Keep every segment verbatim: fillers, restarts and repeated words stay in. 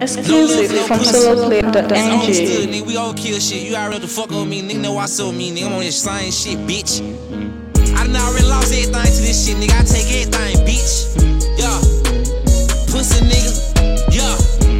Exclusive from solo clip dot n g. Nigga, we all kill shit. You already fuck with me, nigga. Know I so me, nigga. I'm on this same shit, bitch. I done already lost everything to this shit, nigga. I take everything, bitch. Yeah, pussy nigga. Yeah,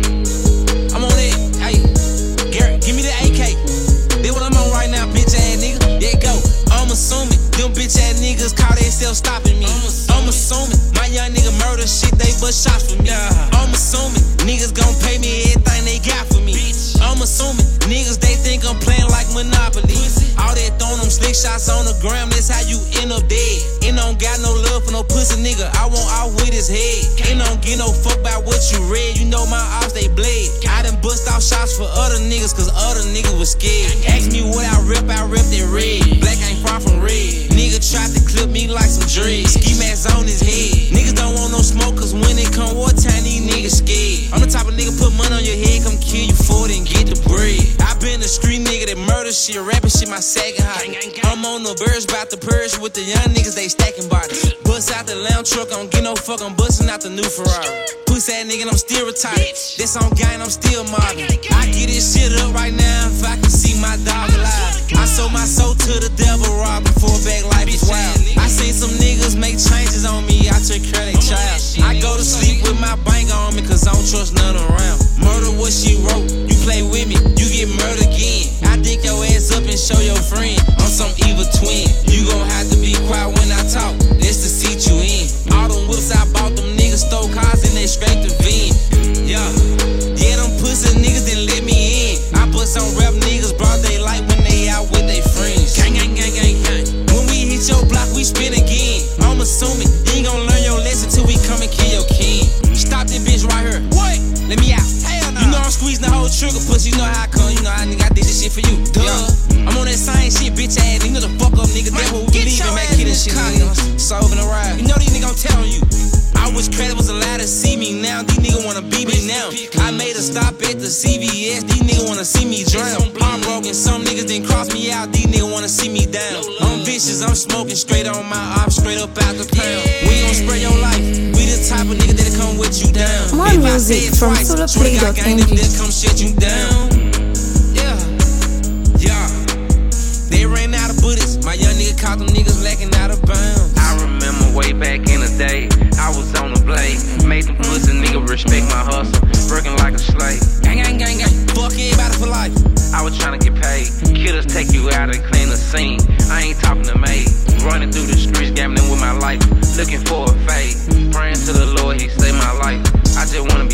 I'm on it. Hey, Garrett, give me the A K. That's what I'm on right now, bitch ass nigga. There you go. I'm assuming them bitch ass niggas call themselves stopping me. I'm assuming my young nigga murder shit, they bust shots for me. I'm assuming niggas gon' pay me everything they got for me. I'm assuming niggas they think I'm playing like Monopoly. All that throwing them slick shots on the gram, that's how you end up dead. And don't got no love for no pussy nigga, I want out with his head. And don't get no fuck about what you read, you know my ops they bled. I done bust off shots for other niggas, cause other niggas was scared. Ask me what I rep, I rep that red. Black ain't far from red. Nigga tried to clip me like some dreads. Ski mask on his head. Niggas don't want no smoke, cause when it come wartime, these niggas scared. I'm the type of nigga put money on your head, come kill you for it and get the bread. I been a street nigga that murder shit, rapping shit my second hobby. I'm on the birds, bout to purge with the young niggas, they stacking bodies. Bust out the lamb truck, I don't get no fuck, I'm busting out the new Ferrari. Pussy ass nigga, I'm still retired. This on gang, I'm still mobbing. I get this shit up right now if I can see my dog alive. I sold my soul to the devil, rob before back life is wild. I seen some niggas make changes on me, I took care of their child. I go to sleep with my bank on me, cause I don't trust none around. Murder what she wrote, you play with me, you get murdered again. I dick your ass up and show your friend I'm some evil twin. You gon' have to be quiet when I talk, that's the seat you in. All them whips I bought, them niggas stole cars and they scraped the van. Yeah, yeah, them pussy niggas didn't let me in. I put some rap niggas broad daylight when they out with their friends. Gang, gang, gang, gang, gang. When we hit your block, we spin again. I'm assuming you ain't gon' learn your lesson till we come and kill your king. Stop this bitch right here. What? Let me out. Hell no. You know I'm squeezing the whole trigger, pussy. You know how I come. You know I nigga I did this shit for you. Duh. Yeah. I'm on that same shit, bitch ass. You know the fuck up, nigga. That's what we believe in. Make kid and shit. Solving the ride. You know these niggas gon' tell on you. I wish credit was allowed to see me now. These niggas wanna be me now. I made a stop at the C V S. These niggas wanna see me drown. I'm broken. Some niggas didn't cross me out. These niggas wanna see me down. I'm vicious. I'm smoking straight on my ops, straight up out the pound. We gon' spray your life. We the type of nigga that'll come with you down. More music from solo play dot n g. They'll come shut you down. Yeah, yeah. They ran out of bullets. My young nigga caught them niggas lacking out of bounds. I remember way back in the day, I was on the blade. Made them pussy nigga respect my hustle, working like a slave. Gang, gang, gang, gang. Fuck everybody for life. I was trying to get paid. Killers take you out and clean the scene. I ain't talking to me. Running through the streets, gambling with my life, looking for a fade. Praying to the Lord, he saved my life. I just wanna be